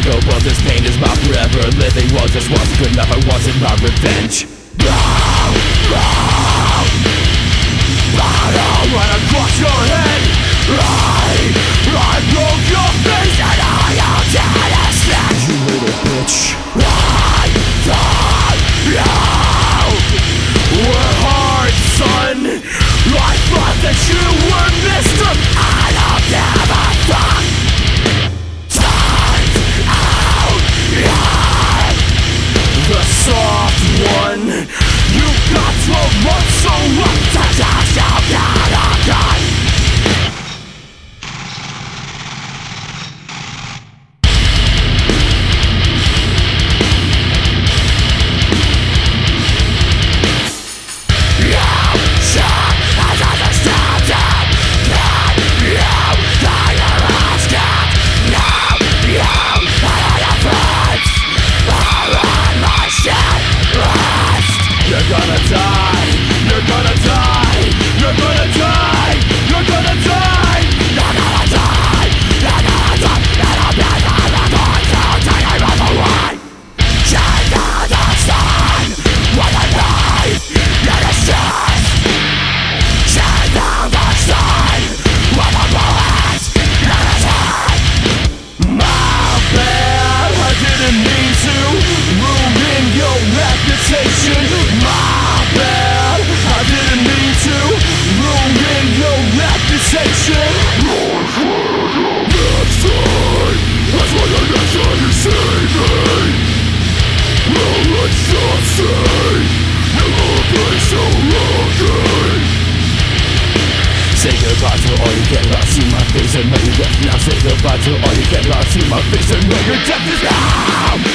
go, but this pain is my forever. Living was just once good enough, I wanted my revenge. Right across your head, I broke your face and I am dead as dead. You little bitch. I thought you were hard, son. I thought that you were Mr. I don't give a fuck. Time's out, the soft one. You got to run so long to touch your gun. You're gonna die, you're gonna die, you're gonna die, you're gonna die, you're gonna die, you're gonna die, and I'm going to take it right away. Shine down the sun with a knife in his chest. Shine down the sun with a bullet in his head. My bad, I didn't mean to ruin your reputation. My bad, I didn't mean to ruin your reputation. Next time, that's what I next time you see me. Well, let's just say you will be so lucky. Say goodbye to all you care about, see my face and know you're death now. Say goodbye to all you care about, see my face and know your death is now.